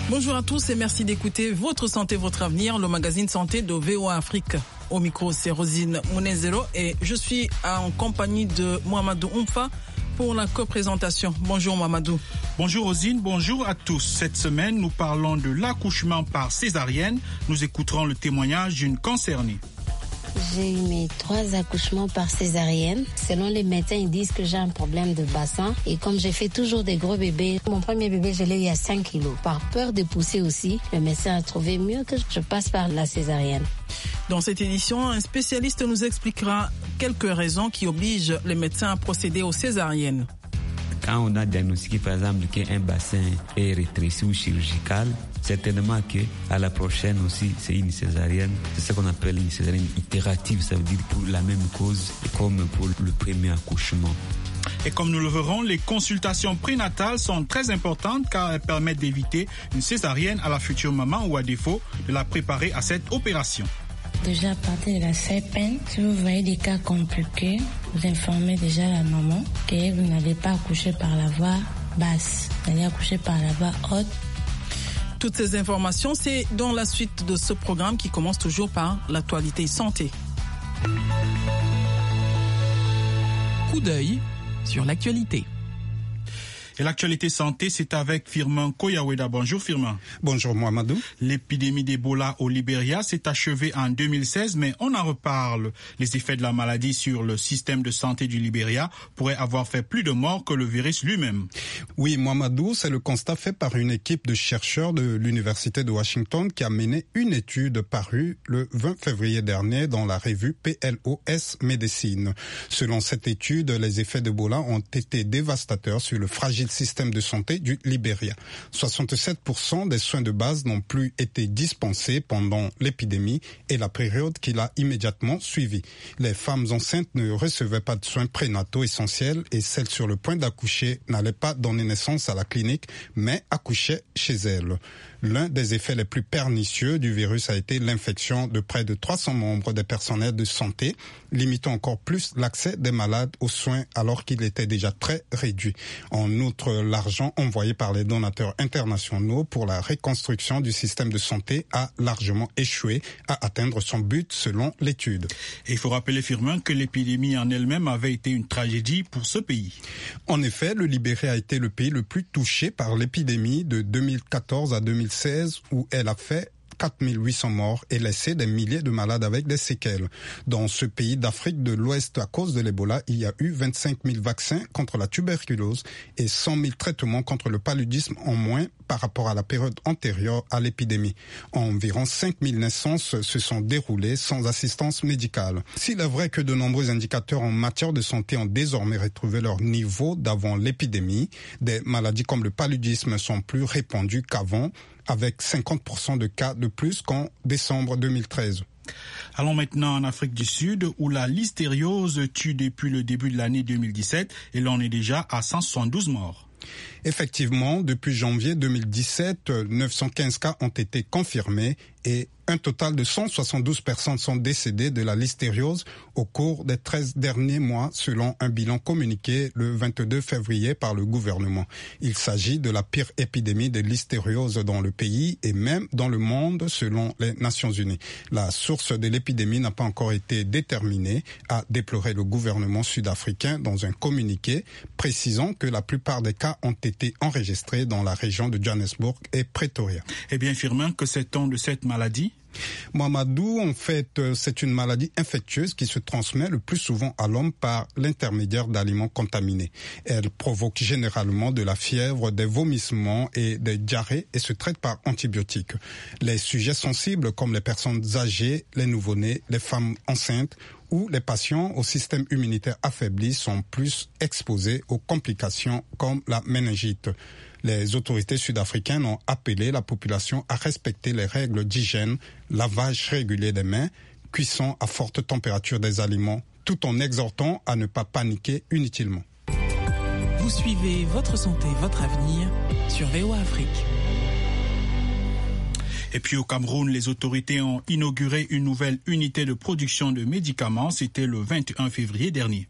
Bonjour à tous et merci d'écouter Votre Santé, Votre Avenir, le magazine santé de VOA Afrique. Au micro, c'est Rosine Mounezero et je suis en compagnie de Mohamedou Oumfa pour la co-présentation. Bonjour Mohamedou. Bonjour Rosine, bonjour à tous. Cette semaine, nous parlons de l'accouchement par césarienne. Nous écouterons le témoignage d'une concernée. J'ai eu mes 3 accouchements par césarienne. Selon les médecins, ils disent que j'ai un problème de bassin. Et comme j'ai fait toujours des gros bébés, mon premier bébé, je l'ai eu à 5 kilos. Par peur de pousser aussi, le médecin a trouvé mieux que je passe par la césarienne. Dans cette édition, un spécialiste nous expliquera quelques raisons qui obligent les médecins à procéder aux césariennes. Quand on a diagnostiqué par exemple qu'un bassin est rétréci ou chirurgical, certainement qu'à la prochaine aussi c'est une césarienne. C'est ce qu'on appelle une césarienne itérative, ça veut dire pour la même cause comme pour le premier accouchement. Et comme nous le verrons, les consultations prénatales sont très importantes car elles permettent d'éviter une césarienne à la future maman ou à défaut de la préparer à cette opération. Déjà à partir de la 7e, si vous voyez des cas compliqués, vous informez déjà la maman que vous n'allez pas accoucher par la voie basse, vous allez accoucher par la voie haute. Toutes ces informations, c'est dans la suite de ce programme qui commence toujours par l'actualité santé. Coup d'œil sur l'actualité. Et l'actualité santé, c'est avec Firmin Koyaweda. Bonjour Firmin. Bonjour Mohamedou. L'épidémie d'Ebola au Libéria s'est achevée en 2016, mais on en reparle. Les effets de la maladie sur le système de santé du Libéria pourraient avoir fait plus de morts que le virus lui-même. Oui, Mohamedou, c'est le constat fait par une équipe de chercheurs de l'Université de Washington qui a mené une étude parue le 20 février dernier dans la revue PLOS Médecine. Selon cette étude, les effets d'Ebola ont été dévastateurs sur le fragile système de santé du Libéria. 67% des soins de base n'ont plus été dispensés pendant l'épidémie et la période qui l'a immédiatement suivi. Les femmes enceintes ne recevaient pas de soins prénataux essentiels et celles sur le point d'accoucher n'allaient pas donner naissance à la clinique, mais accouchaient chez elles. L'un des effets les plus pernicieux du virus a été l'infection de près de 300 membres des personnels de santé, limitant encore plus l'accès des malades aux soins alors qu'il était déjà très réduit. En outre, l'argent envoyé par les donateurs internationaux pour la reconstruction du système de santé a largement échoué à atteindre son but selon l'étude. Et il faut rappeler, Firmin, que l'épidémie en elle-même avait été une tragédie pour ce pays. En effet, le Libéria a été le pays le plus touché par l'épidémie de 2014 à 2016 où elle a fait 4800 morts et laissé des milliers de malades avec des séquelles. Dans ce pays d'Afrique de l'Ouest, à cause de l'Ebola, il y a eu 25 000 vaccins contre la tuberculose et 100 000 traitements contre le paludisme en moins par rapport à la période antérieure à l'épidémie. Environ 5 000 naissances se sont déroulées sans assistance médicale. S'il est vrai que de nombreux indicateurs en matière de santé ont désormais retrouvé leur niveau d'avant l'épidémie, des maladies comme le paludisme sont plus répandues qu'avant, avec 50% de cas de plus qu'en décembre 2013. Allons maintenant en Afrique du Sud où la listériose tue depuis le début de l'année 2017 et l'on est déjà à 172 morts. Effectivement, depuis janvier 2017, 915 cas ont été confirmés et un total de 172 personnes sont décédées de la listériose au cours des 13 derniers mois, selon un bilan communiqué le 22 février par le gouvernement. Il s'agit de la pire épidémie de listériose dans le pays et même dans le monde, selon les Nations Unies. La source de l'épidémie n'a pas encore été déterminée, a déploré le gouvernement sud-africain dans un communiqué, précisant que la plupart des cas ont été enregistrés dans la région de Johannesburg et Pretoria. Eh bien, Firmin, que sait-on de cette maladie ? Mohamedou, en fait, c'est une maladie infectieuse qui se transmet le plus souvent à l'homme par l'intermédiaire d'aliments contaminés. Elle provoque généralement de la fièvre, des vomissements et des diarrhées et se traite par antibiotiques. Les sujets sensibles comme les personnes âgées, les nouveau-nés, les femmes enceintes ou les patients au système immunitaire affaibli sont plus exposés aux complications comme la méningite. Les autorités sud-africaines ont appelé la population à respecter les règles d'hygiène, lavage régulier des mains, cuisson à forte température des aliments, tout en exhortant à ne pas paniquer inutilement. Vous suivez Votre Santé, Votre Avenir sur VOA Afrique. Et puis au Cameroun, les autorités ont inauguré une nouvelle unité de production de médicaments. C'était le 21 février dernier.